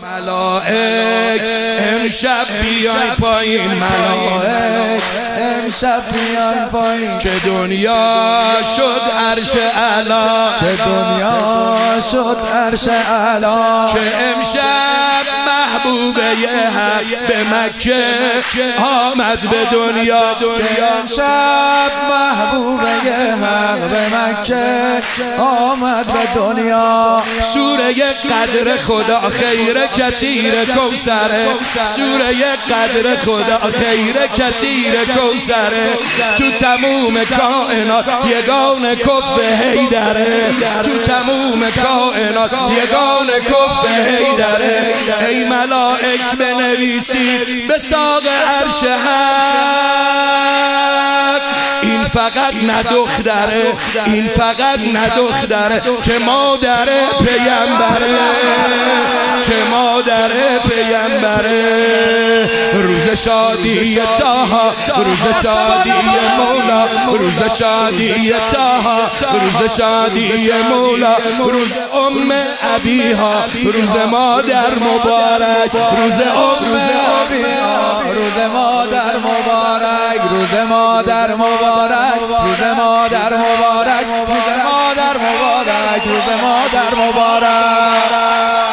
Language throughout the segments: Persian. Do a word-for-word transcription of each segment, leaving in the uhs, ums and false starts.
ملائک امشب بیاین پایین، ملائک امشب بیاین پایین، که دنیا شد عرش اعلی، که دنیا شد عرش اعلی، که امشب محبوبه حق به مکه آمد به دنیا، که امشب محبوبه حق به مکه آمد به دنیا. سوره قدر خدا خیر کثیر کوثره، سوره قدر خدا خیر کثیر کوثره، تو تموم کائنات یگان کف حیدره، تو تموم کائنات یگان کف حیدره. ای ملائک بنویسید به ساق عرش حق، این فقط نه دختره، این فقط نه دختره، که مادر پیامبره، که مادر پیامبره. روز شادی طه، روز شادی مولا، روز شادی طه، روز شادی مولا، روز ام ابیها، روز مادر مبارک، روز ام ابیها، روز مادر مبارک، روز مادر مبارک، روز مادر مبارک، روز مادر مبارک، روز مادر مبارک.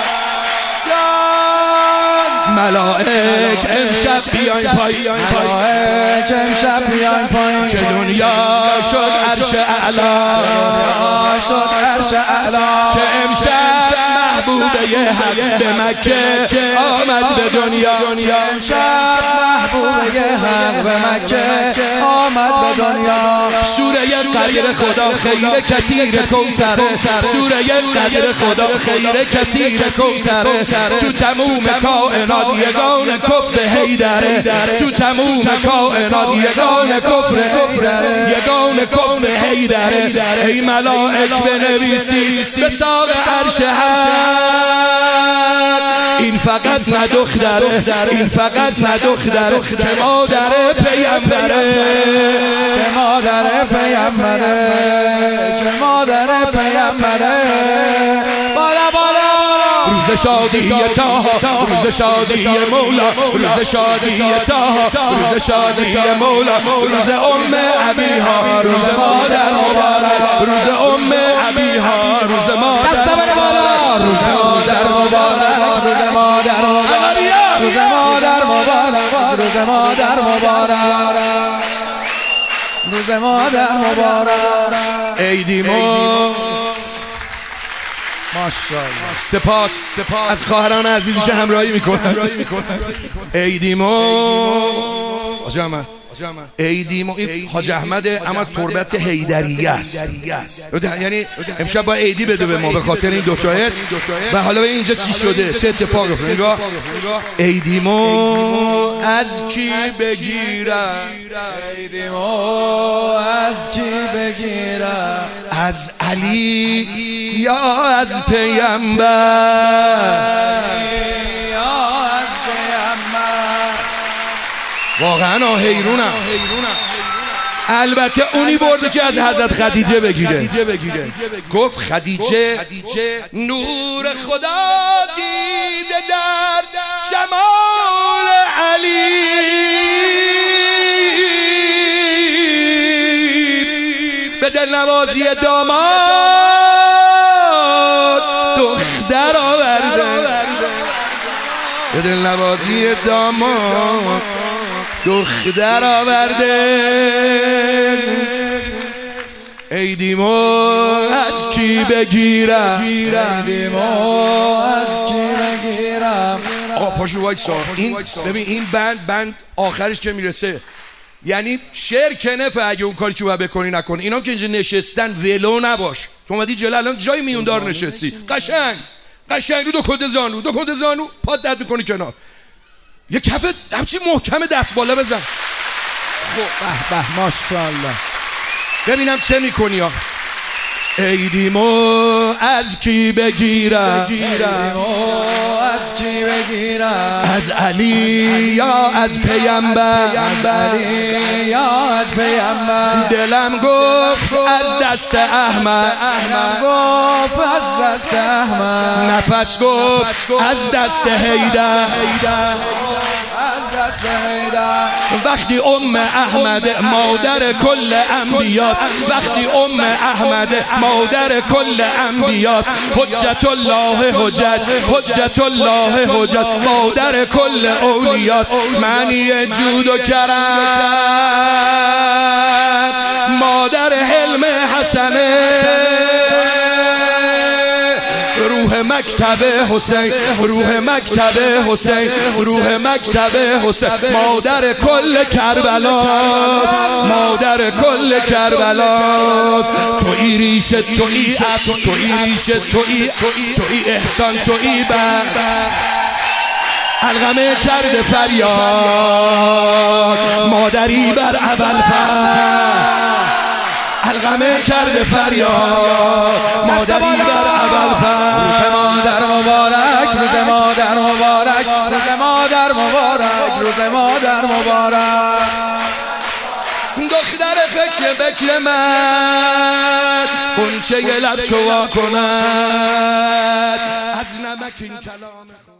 ملائک امشب بیاین پایین، ملائک امشب بیاین پایین، که دنیا شد عرش اعلی، شد عرش اعلی، که امشب محبوبه حق به مکه آمد به دنیا، امشب محبوبه حق به مکه آمد به دنیا. سوره قدر خدا خیر کثیر کوثره، سوره قدر خدا خیر کثیر کوثره، تو تموم کائنات یگان کفر حیدره، تو تموم کائنات یگان کفر حیدره، یگان کفر حیدره. ای ملائک بنویسید به ساق عرش حق، این فقط نه دختره، این فقط نه دختره، که مادر پیامبره، که مادر پیامبره، که مادر پیامبره. بالا بالا روز شادی طه، روز شادی مولا، روز شادی طه، روز شادی مولا، روز ام ابیها، روز مادر مبارک، روز ام ابیها، روز مادر مبارک، روز مادر مبارک، روز مادر مبارک، روز مادر مبارک، روز مادر مبارک، روز مادر مبارک. عیدیمو ماشاءالله. سپاس سپاس از خواهران عزیزی که همراهی میکنن. عیدیمو حاج احمد، عیدیمو این حاج احمد اما تربت حیدریه است، یعنی امشب با عیدی بده به ما به خاطر این دو تا است. و حالا اینجا چی شده، چه اتفاقی افتاد؟ نگاه، عیدیمو از کی بگیرم، عیدیمو از کی بگیرم، از علی یا از پیامبر، یا از پیامبر. واقعا حیرونم. البته اونی برده که از حضرت خدیجه بگیره، گفت خدیجه نور خدا دیده در جمال علی، به دلنوازی داماد دختر آورده، به دلنوازی داماد دختر آورده. عیدیمو از کی بگیرم، عیدیمو از کی بگیرم. آقا پاشو وایسا، این ببین این بند بند آخرش که میرسه، یعنی شعر کنفه اگه اون کاری که باید بکنی نکنی. اینا که اینجا نشستن ولو نباش، تو اومدی جلو الان جای میوندار نشستی، قشنگ قشنگ رو دو کند زانو، دو کند زانو پات درد میکنی کنار، یه کف همچین محکم دست بالا بزن. خب به به ماشاءالله. ببینم چه میکنی ها. عیدیمو از کی بگیرم، عیدیمو از کی بگیرم، از علی یا از پیامبر، از علی یا از پیامبر. دلم گفت از دست احمد، دلم گفت از دست احمد. نفس گفت از دست حیدر، از دست حیدر. وقتی ام احمد مادر کل انبیاست، وقتی ام احمد مادر کل انبیاست، حجت الله حجت، حجت الله حجت، مادر کل اولیاست. معنی جود و کرم مادر حلم حسنه، روح مکتب حسین، روح مکتب حسین، روح مکتب حسین، مادر کل کربلاست، مادر کل کربلاست. تویی ریشه، تویی اصل، تویی ریشه، تویی تویی احسان، تویی بر الغمه کرده فریاد مادری بر ابوالفضل، الغمه کرده فریاد مادری بر ابوالفضل. روز مادر مبارک، روز مادر مبارک، روز مادر مبارک، روز مادر مبارک. دختر فکر بکر من غنچه لب چوا کند، از نمک این کلام